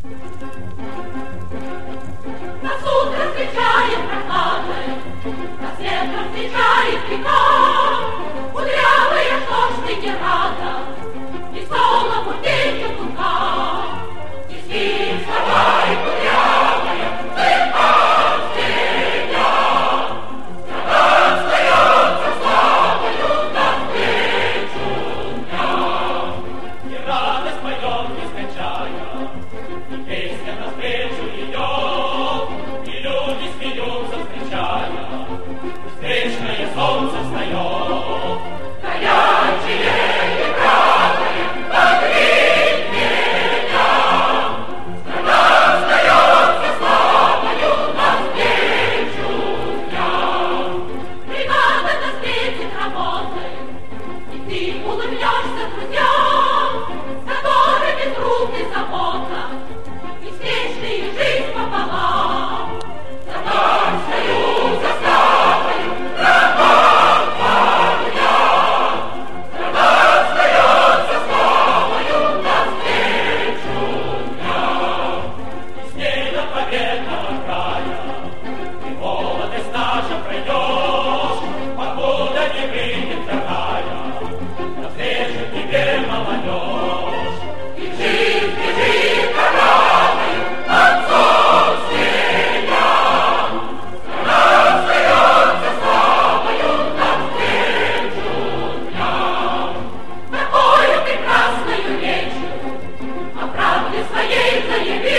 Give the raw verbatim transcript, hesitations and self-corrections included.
Нас утро встречает прохладой, нас ветром встречает река. Кудрявая, что ж ты не рада, и солнцу тенью лука. И спит, вставай, кудрявая, ты последняя. Страна остается славою навстречу дня. И радость поет, не скончая, и песня навстречу идет, и люди смеются, встречая, встречное солнце встает. Горячее и правое погреб меня, страна остается славою навстречу дня. Бригада нас встретит работой, и ты улыбнешься друзьям, с которыми труд и забота, и вечная жизнь пополам. Задай союз за славою, братан твоя, страна остается славою навстречу дня. И с ней до победного края ты молодость наша пройдешь, покуда не выйдет вторая, навстречу тебе молодежь. Бежи, бежи, коровою, отцовствия, страна остается славою навстречу дня. Такою прекрасною речью о правде своей заявил